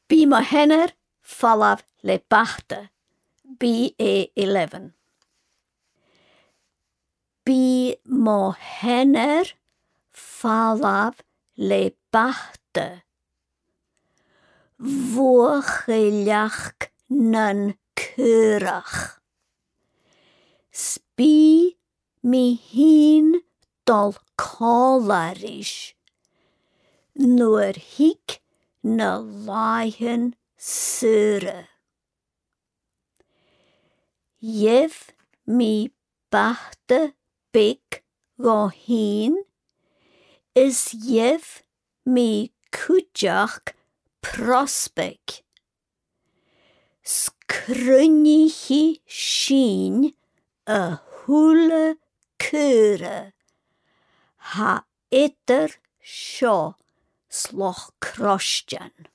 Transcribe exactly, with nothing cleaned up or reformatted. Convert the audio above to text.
Bí mo henner fallaf le bachta. B A eleven. Bí mo henner fallaf le bachta. Vorgeliach nan curach. Spi mi hin dol colarish. Nur hik na laihen sura. Jev mi bachta big rohin. Is jev mi kujach prospec. Skrunnihi shin a hula kura. Ha etter sho sloch krostjan.